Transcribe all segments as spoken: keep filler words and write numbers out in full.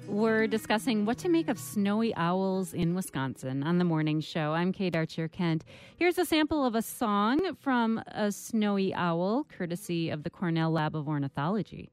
We're discussing what to make of snowy owls in Wisconsin on the morning show. I'm Kate Archer-Kent. Here's a sample of a song from a snowy owl, courtesy of the Cornell Lab of Ornithology.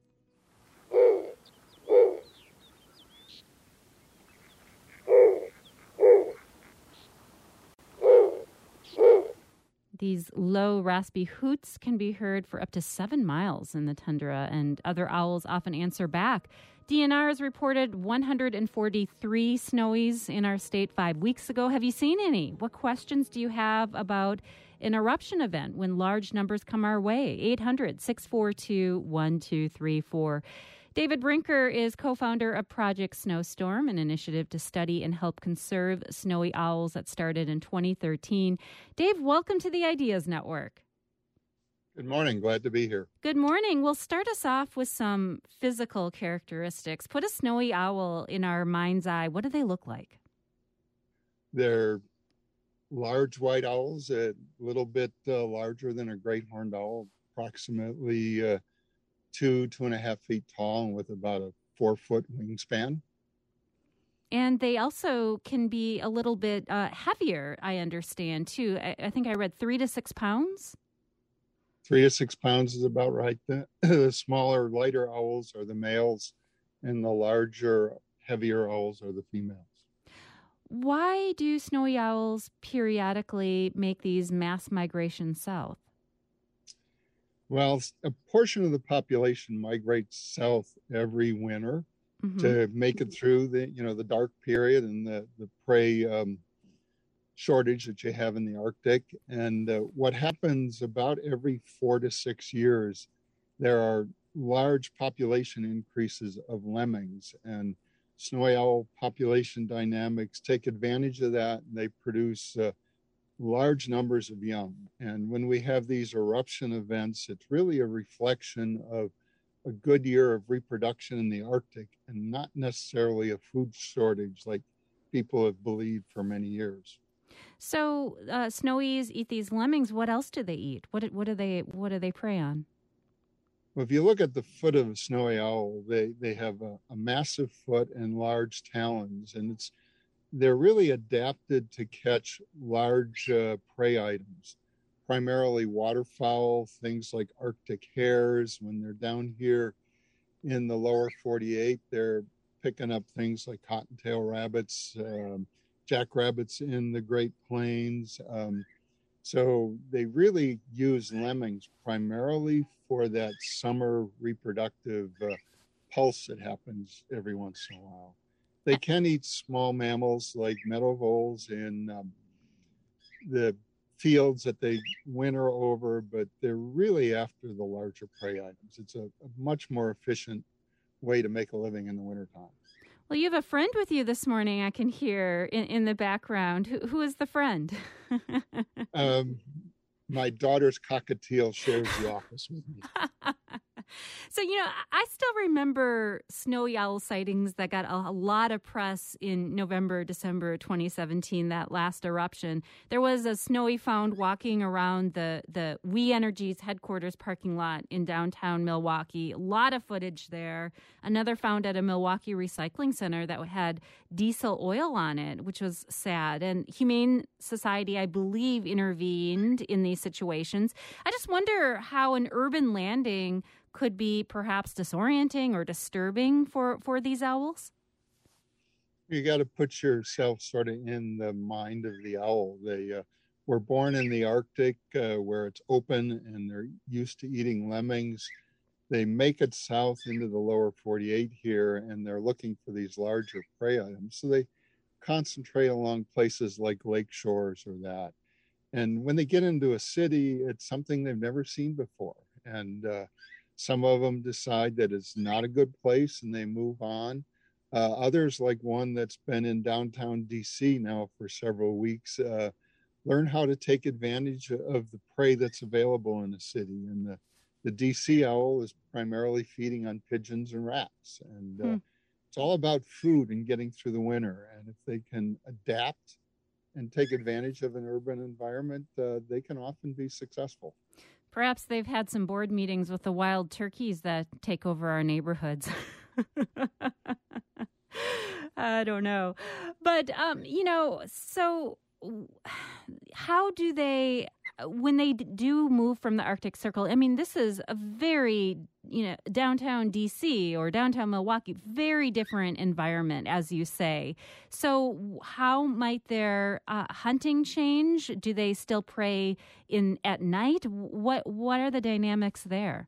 These low, raspy hoots can be heard for up to seven miles in the tundra, and other owls often answer back. D N R has reported one hundred forty-three snowies in our state five weeks ago. Have you seen any? What questions do you have about an eruption event when large numbers come our way? eight hundred, six four two, one two three four. David Brinker is co-founder of Project Snowstorm, an initiative to study and help conserve snowy owls that started in twenty thirteen. Dave, welcome to the Ideas Network. Good morning. Glad to be here. Good morning. We'll start us off with some physical characteristics. Put a snowy owl in our mind's eye. What do they look like? They're large white owls, a little bit uh, larger than a great horned owl, approximately uh, two, two and a half feet tall and with about a four foot wingspan. And they also can be a little bit uh, heavier, I understand, too. I, I think I read three to six pounds. Three to six pounds is about right. The, the smaller, lighter owls are the males, and the larger, heavier owls are the females. Why do snowy owls periodically make these mass migrations south? Well, a portion of the population migrates south every winter mm-hmm. to make it through the, you know, the dark period and the, the prey um, shortage that you have in the Arctic. And uh, what happens about every four to six years, there are large population increases of lemmings, and snowy owl population dynamics take advantage of that, and they produce uh, large numbers of young. And when we have these eruption events, it's really a reflection of a good year of reproduction in the Arctic and not necessarily a food shortage like people have believed for many years. So uh, snowies eat these lemmings. What else do they eat? What what do they what do they prey on? Well, if you look at the foot of a snowy owl, they, they have a, a massive foot and large talons, and it's they're really adapted to catch large uh, prey items, primarily waterfowl, things like Arctic hares. When they're down here in the lower forty-eight, they're picking up things like cottontail rabbits, um, jackrabbits in the Great Plains. Um, so they really use lemmings primarily for that summer reproductive uh, pulse that happens every once in a while. They can eat small mammals like meadow voles in um, the fields that they winter over, but they're really after the larger prey items. It's a, a much more efficient way to make a living in the wintertime. Well, you have a friend with you this morning, I can hear in, in the background. Who, who is the friend? um, my daughter's cockatiel shares the office with me. So, you know, I still remember snowy owl sightings that got a, a lot of press in November, December twenty seventeen, that last eruption. There was a snowy found walking around the, the We Energies headquarters parking lot in downtown Milwaukee. A lot of footage there. Another found at a Milwaukee recycling center that had diesel oil on it, which was sad. And Humane Society, I believe, intervened in these situations. I just wonder how an urban landing could be perhaps disorienting or disturbing for, for these owls? You got to put yourself sort of in the mind of the owl. They uh, were born in the Arctic uh, where it's open and they're used to eating lemmings. They make it south into the lower forty-eight here and they're looking for these larger prey items. So they concentrate along places like lake shores or that. And when they get into a city, it's something they've never seen before. And uh, some of them decide that it's not a good place and they move on. Uh, others, like one that's been in downtown D C now for several weeks, uh, learn how to take advantage of the prey that's available in the city. And the, the D C owl is primarily feeding on pigeons and rats. And uh, hmm. it's all about food and getting through the winter. And if they can adapt and take advantage of an urban environment, uh, they can often be successful. Perhaps they've had some board meetings with the wild turkeys that take over our neighborhoods. I don't know. But, um, you know, so how do they, when they do move from the Arctic Circle, I mean, this is a very, you know, downtown D C or downtown Milwaukee, very different environment, as you say. So how might their uh, hunting change? Do they still prey in at night? What What are the dynamics there?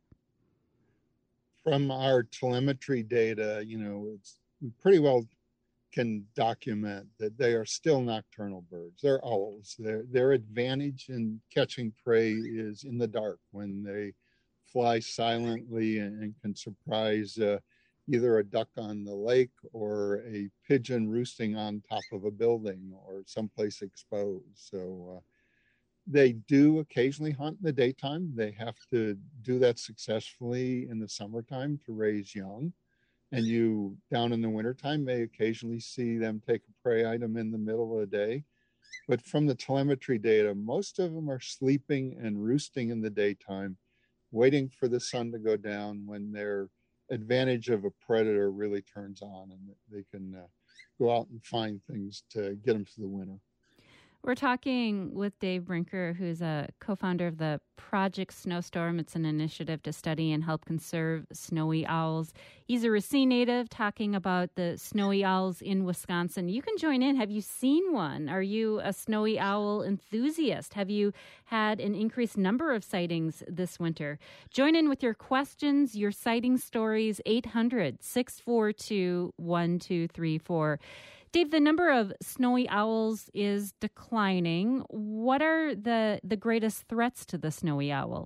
From our telemetry data, you know, it's we pretty well can document that they are still nocturnal birds. They're owls. Their their advantage in catching prey is in the dark when they fly silently and, and can surprise uh, either a duck on the lake or a pigeon roosting on top of a building or someplace exposed. So uh, they do occasionally hunt in the daytime. They have to do that successfully in the summertime to raise young. And you, down in the wintertime, may occasionally see them take a prey item in the middle of the day. But from the telemetry data, most of them are sleeping and roosting in the daytime, waiting for the sun to go down when their advantage of a predator really turns on and they can uh, go out and find things to get them through the winter. We're talking with Dave Brinker, who's a co-founder of the Project Snowstorm. It's an initiative to study and help conserve snowy owls. He's a Racine native talking about the snowy owls in Wisconsin. You can join in. Have you seen one? Are you a snowy owl enthusiast? Have you had an increased number of sightings this winter? Join in with your questions, your sighting stories, eight hundred, six four two, one two three four. Dave, the number of snowy owls is declining. What are the, the greatest threats to the snowy owl?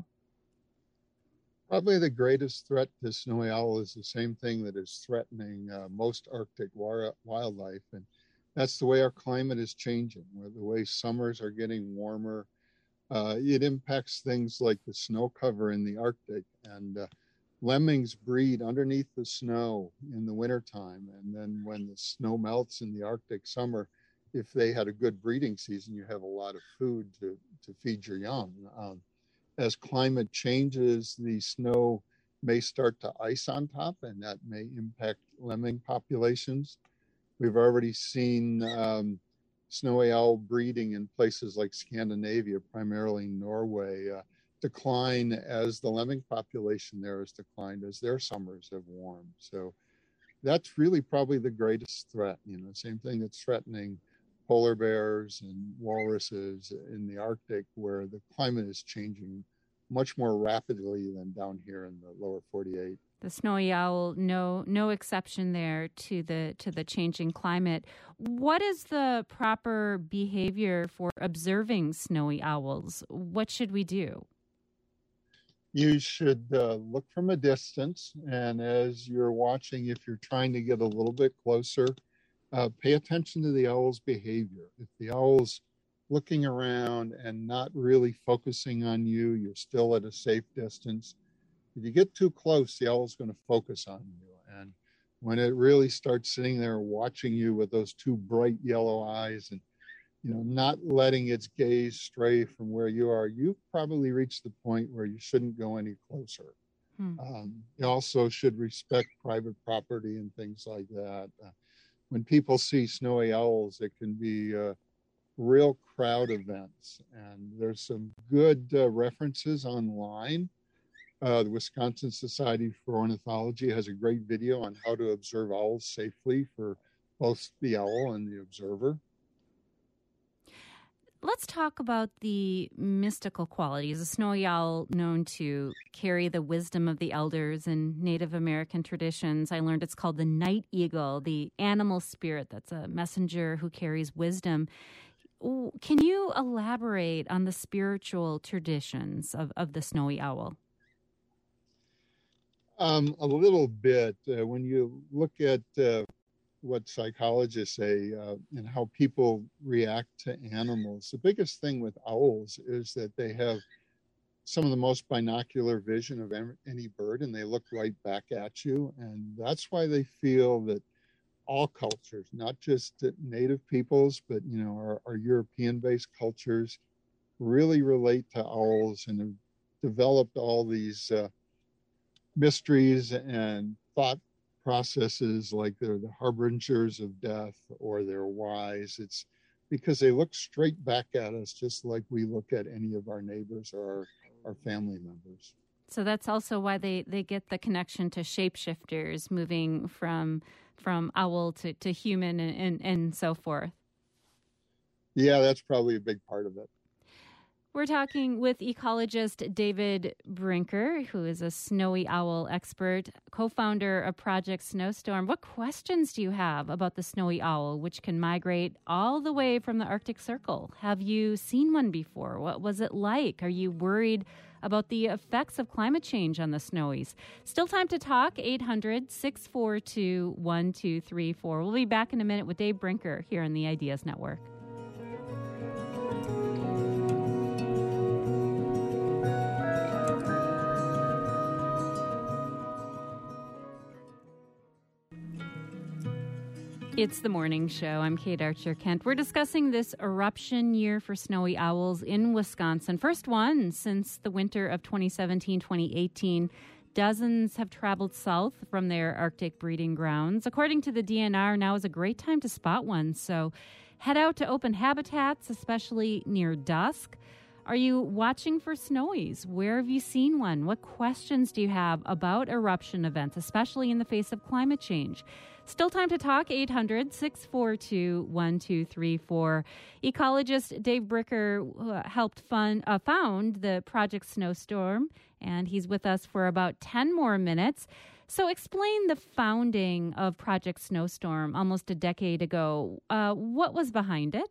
Probably the greatest threat to snowy owl is the same thing that is threatening uh, most Arctic wa- wildlife, and that's the way our climate is changing, where the way summers are getting warmer. Uh, it impacts things like the snow cover in the Arctic, and uh, lemmings breed underneath the snow in the wintertime. And then when the snow melts in the Arctic summer, if they had a good breeding season, you have a lot of food to, to feed your young. Um, as climate changes, the snow may start to ice on top, and that may impact lemming populations. We've already seen um, snowy owl breeding in places like Scandinavia, primarily Norway, uh, decline as the lemming population there has declined as their summers have warmed. So that's really probably the greatest threat. You know, same thing that's threatening polar bears and walruses in the Arctic, where the climate is changing much more rapidly than down here in the lower forty-eight. The snowy owl, no no exception there to the to the changing climate. What is the proper behavior for observing snowy owls? What should we do? You should uh, look from a distance, and as you're watching, if you're trying to get a little bit closer, uh, pay attention to the owl's behavior. If the owl's looking around and not really focusing on you, you're still at a safe distance. If you get too close, the owl's going to focus on you. And when it really starts sitting there watching you with those two bright yellow eyes and, you know, not letting its gaze stray from where you are, you've probably reached the point where you shouldn't go any closer. Hmm. Um, you also should respect private property and things like that. Uh, when people see snowy owls, it can be uh, real crowd events. And there's some good uh, references online. Uh, the Wisconsin Society for Ornithology has a great video on how to observe owls safely for both the owl and the observer. Let's talk about the mystical qualities. A snowy owl known to carry the wisdom of the elders in Native American traditions. I learned it's called the night eagle, the animal spirit that's a messenger who carries wisdom. Can you elaborate on the spiritual traditions of, of the snowy owl? Um, a little bit. Uh, when you look at uh, what psychologists say uh, and how people react to animals, the biggest thing with owls is that they have some of the most binocular vision of any bird, and they look right back at you. And that's why they feel that all cultures, not just native peoples, but, you know, our, our European-based cultures really relate to owls and have developed all these uh, mysteries and thought processes like they're the harbingers of death or they're wise. It's because they look straight back at us, just like we look at any of our neighbors or our, our family members. So that's also why they, they get the connection to shapeshifters, moving from from owl to, to human and, and, and so forth. Yeah, that's probably a big part of it. We're talking with ecologist David Brinker, who is a snowy owl expert, co-founder of Project Snowstorm. What questions do you have about the snowy owl, which can migrate all the way from the Arctic Circle? Have you seen one before? What was it like? Are you worried about the effects of climate change on the snowies? Still time to talk, eight hundred, six four two, one two three four. We'll be back in a minute with Dave Brinker here on the Ideas Network. It's the morning show. I'm Kate Archer-Kent. We're discussing this eruption year for snowy owls in Wisconsin. First one since the winter of twenty seventeen twenty eighteen. Dozens have traveled south from their Arctic breeding grounds. According to the D N R, now is a great time to spot one. So head out to open habitats, especially near dusk. Are you watching for snowies? Where have you seen one? What questions do you have about eruption events, especially in the face of climate change? Still time to talk, eight hundred, six four two, one two three four. Ecologist Dave Brinker uh, helped fund, uh, found the Project Snowstorm, and he's with us for about ten more minutes. So explain the founding of Project Snowstorm almost a decade ago. Uh, what was behind it?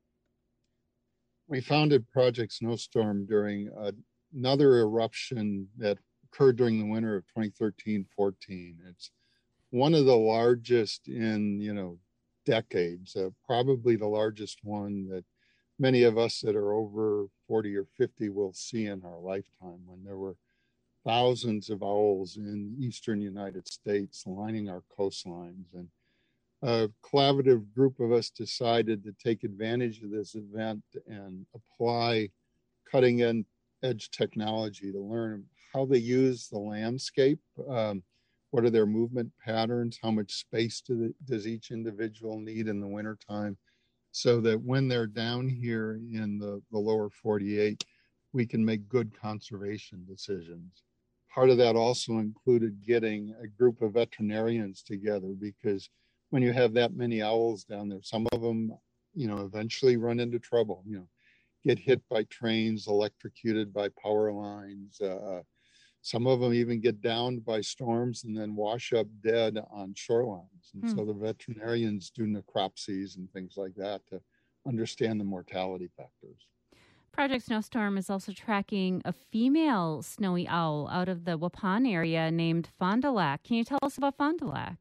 We founded Project Snowstorm during uh, another eruption that occurred during the winter of twenty thirteen fourteen. It's one of the largest in, you know, decades, uh, probably the largest one that many of us that are over forty or fifty will see in our lifetime, when there were thousands of owls in eastern United States lining our coastlines. And a collaborative group of us decided to take advantage of this event and apply cutting edge technology to learn how they use the landscape. Um, what are their movement patterns? How much space do the, does each individual need in the wintertime? So that when they're down here in the, the lower forty-eight, we can make good conservation decisions. Part of that also included getting a group of veterinarians together, because when you have that many owls down there, some of them, you know, eventually run into trouble, you know, get hit by trains, electrocuted by power lines. Uh, some of them even get downed by storms and then wash up dead on shorelines. And hmm. so the veterinarians do necropsies and things like that to understand the mortality factors. Project Snowstorm is also tracking a female snowy owl out of the Waupun area named Fond du Lac. Can you tell us about Fond du Lac?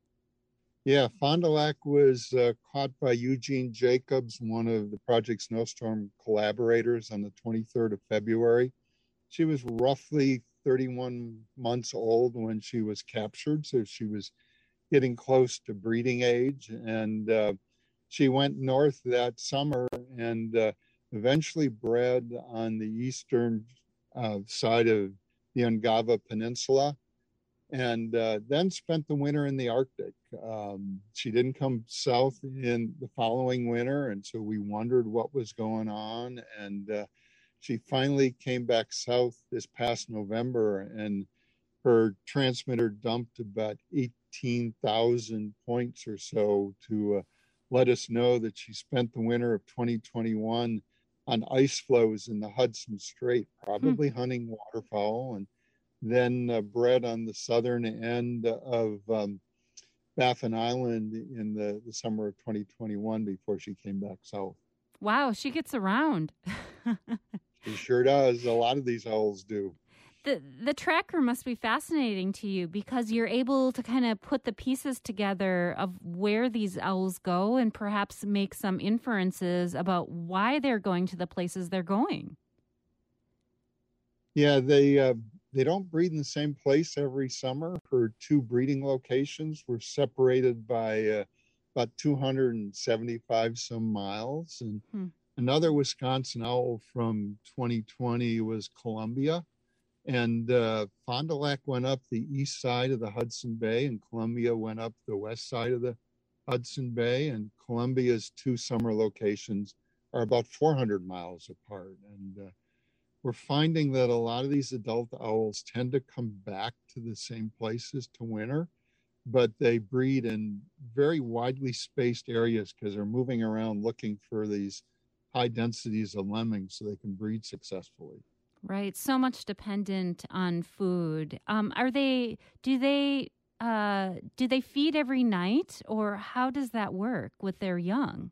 Yeah, Fond du Lac was uh, caught by Eugene Jacobs, one of the Project Snowstorm collaborators, on the twenty-third of February. She was roughly thirty-one months old when she was captured, so she was getting close to breeding age. And uh, she went north that summer and uh, eventually bred on the eastern uh, side of the Ungava Peninsula, and uh, then spent the winter in the Arctic. Um, she didn't come south in the following winter, and so we wondered what was going on. And uh, she finally came back south this past November, and her transmitter dumped about eighteen thousand points or so to uh, let us know that she spent the winter of twenty twenty-one on ice floes in the Hudson Strait, probably hmm. hunting waterfowl, and then uh, bred on the southern end of um, Baffin Island in the, the summer of twenty twenty-one before she came back south. Wow, she gets around. She sure does. A lot of these owls do. The the tracker must be fascinating to you, because you're able to kind of put the pieces together of where these owls go and perhaps make some inferences about why they're going to the places they're going. Yeah, they uh, they don't breed in the same place every summer. Her two breeding locations were separated by uh, about two hundred seventy-five some miles. And hmm. another Wisconsin owl from twenty twenty was Columbia. And uh, Fond du Lac went up the east side of the Hudson Bay, and Columbia went up the west side of the Hudson Bay. And Columbia's two summer locations are about four hundred miles apart. And uh, we're finding that a lot of these adult owls tend to come back to the same places to winter, but they breed in very widely spaced areas because they're moving around looking for these high densities of lemmings so they can breed successfully. Right. So much dependent on food. Um, are they, do they, uh, do they feed every night, or how does that work with their young?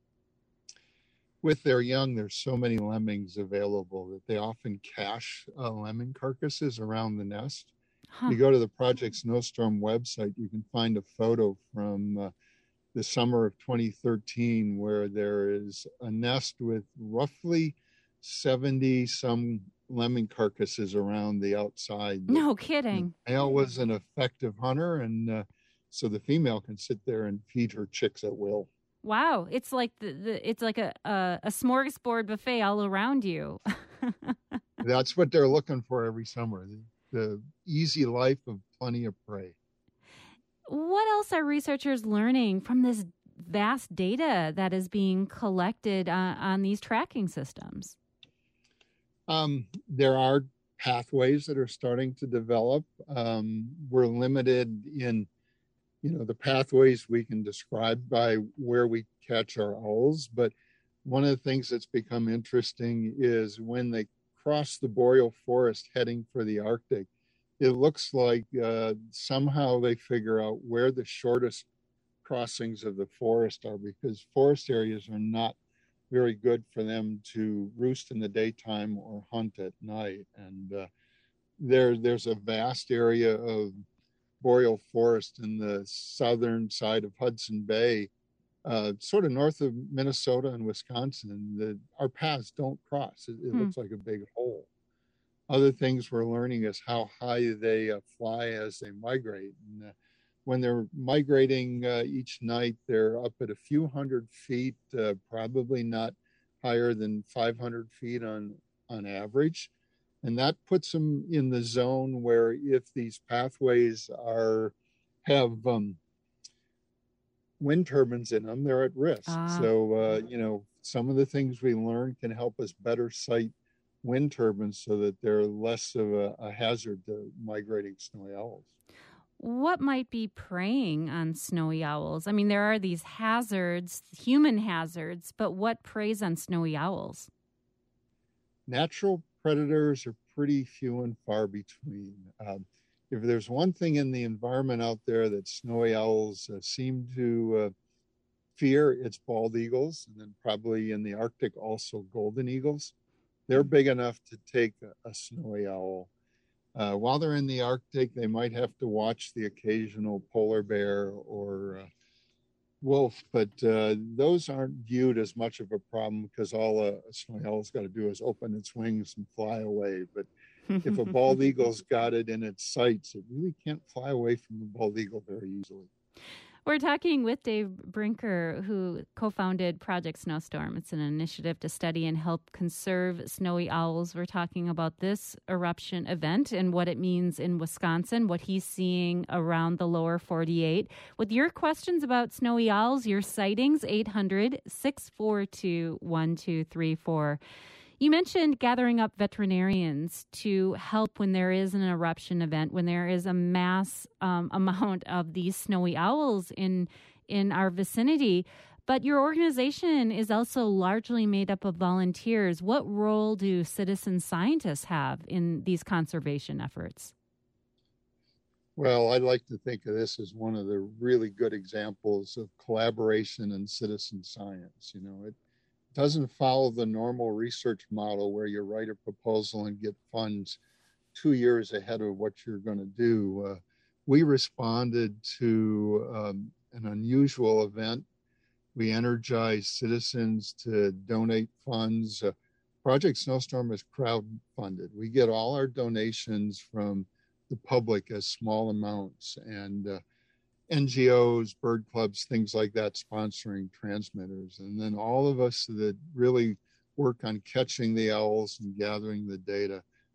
With their young, there's so many lemmings available that they often cache uh, lemming carcasses around the nest. Huh. You go to the Project Snowstorm website, you can find a photo from uh, the summer of twenty thirteen where there is a nest with roughly seventy some lemming carcasses around the outside. No kidding. The male was an effective hunter, and uh, so the female can sit there and feed her chicks at will. Wow, it's like the, the it's like a, a a smorgasbord buffet all around you. That's what they're looking for every summer. The, the easy life of plenty of prey. What else are researchers learning from this vast data that is being collected uh, on these tracking systems? Um, there are pathways that are starting to develop. Um, we're limited in, you know, the pathways we can describe by where we catch our owls. But one of the things that's become interesting is when they cross the boreal forest heading for the Arctic, it looks like uh, somehow they figure out where the shortest crossings of the forest are, because forest areas are not very good for them to roost in the daytime or hunt at night. And uh, there, there's a vast area of boreal forest in the southern side of Hudson Bay, uh, sort of north of Minnesota and Wisconsin, that our paths don't cross. It, it hmm. looks like a big hole. Other things we're learning is how high they uh, fly as they migrate. And, uh, when they're migrating uh, each night, they're up at a few hundred feet, uh, probably not higher than five hundred feet on, on average. And that puts them in the zone where if these pathways are have um, wind turbines in them, they're at risk. Ah. So, uh, you know, some of the things we learn can help us better sight wind turbines so that they're less of a, a hazard to migrating snowy owls. What might be preying on snowy owls? I mean, there are these hazards, human hazards, but what preys on snowy owls? Natural predators are pretty few and far between. Um, if there's one thing in the environment out there that snowy owls uh, seem to uh, fear, it's bald eagles, and then probably in the Arctic also golden eagles. They're big enough to take a, a snowy owl. Uh, while they're in the Arctic, they might have to watch the occasional polar bear or uh, wolf, but uh, those aren't viewed as much of a problem because all a, a snowy owl's got to do is open its wings and fly away. But if a bald eagle's got it in its sights, it really can't fly away from the bald eagle very easily. We're talking with Dave Brinker, who co-founded Project Snowstorm. It's an initiative to study and help conserve snowy owls. We're talking about this eruption event and what it means in Wisconsin, what he's seeing around the lower forty-eight. With your questions about snowy owls, your sightings, eight hundred, six four two, one two three four. You mentioned gathering up veterinarians to help when there is an eruption event, when there is a mass um, amount of these snowy owls in in our vicinity. But your organization is also largely made up of volunteers. What role do citizen scientists have in these conservation efforts? Well, I'd like to think of this as one of the really good examples of collaboration and citizen science. You know, it doesn't follow the normal research model where you write a proposal and get funds two years ahead of what you're going to do. Uh, we responded to um, an unusual event. We energized citizens to donate funds. Uh, Project Snowstorm is crowdfunded. We get all our donations from the public as small amounts, and uh, N G Os, bird clubs, things like that, sponsoring transmitters. And then all of us that really work on catching the owls and gathering the data,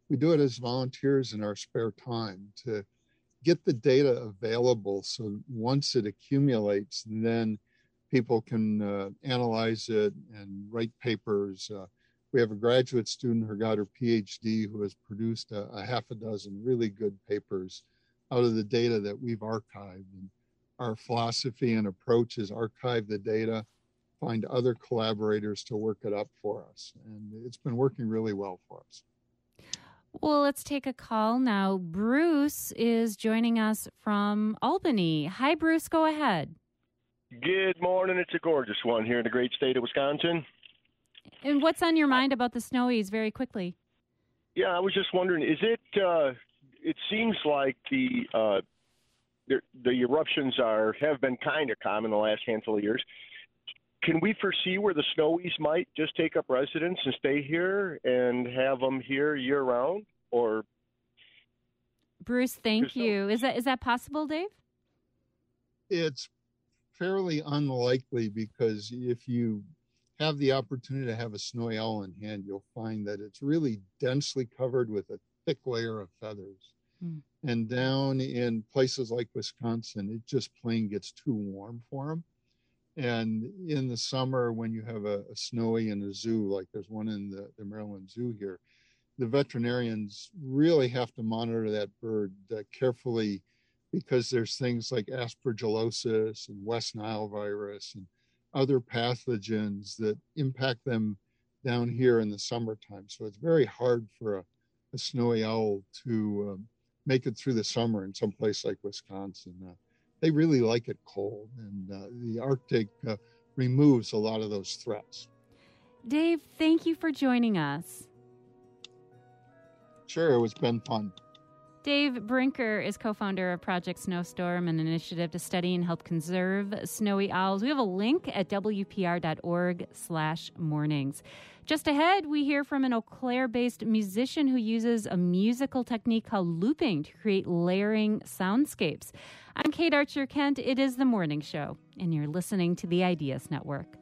we do it as volunteers in our spare time to get the data available. So once it accumulates, then people can uh, analyze it and write papers. Uh, we have a graduate student who got her P H D who has produced a, a half a dozen really good papers out of the data that we've archived. And our philosophy and approach is archive the data, find other collaborators to work it up for us. And it's been working really well for us. Well, let's take a call now. Bruce is joining us from Albany. Hi, Bruce. Go ahead. Good morning. It's a gorgeous one here in the great state of Wisconsin. And what's on your mind about the snowies very quickly? Yeah, I was just wondering, is it, uh, it seems like the, uh, the, the eruptions are, have been kind of common the last handful of years. Can we foresee where the snowies might just take up residence and stay here and have them here year round? Or Bruce, thank you. Is that is that possible, Dave? It's fairly unlikely because if you have the opportunity to have a snowy owl in hand, you'll find that it's really densely covered with a thick layer of feathers. Hmm. And down in places like Wisconsin, it just plain gets too warm for them. And in the summer, when you have a, a snowy in a zoo, like there's one in the, the Maryland Zoo here, the veterinarians really have to monitor that bird uh, carefully because there's things like aspergillosis and West Nile virus and other pathogens that impact them down here in the summertime. So it's very hard for a, a snowy owl to um, make it through the summer in some place like Wisconsin. Uh, they really like it cold, and uh, the Arctic uh, removes a lot of those threats. Dave, thank you for joining us. Sure, it's been fun. Dave Brinker is co-founder of Project Snowstorm, an initiative to study and help conserve snowy owls. We have a link at W P R dot org slash mornings. Just ahead, we hear from an Eau Claire-based musician who uses a musical technique called looping to create layering soundscapes. I'm Kate Archer-Kent. It is The Morning Show, and you're listening to the Ideas Network.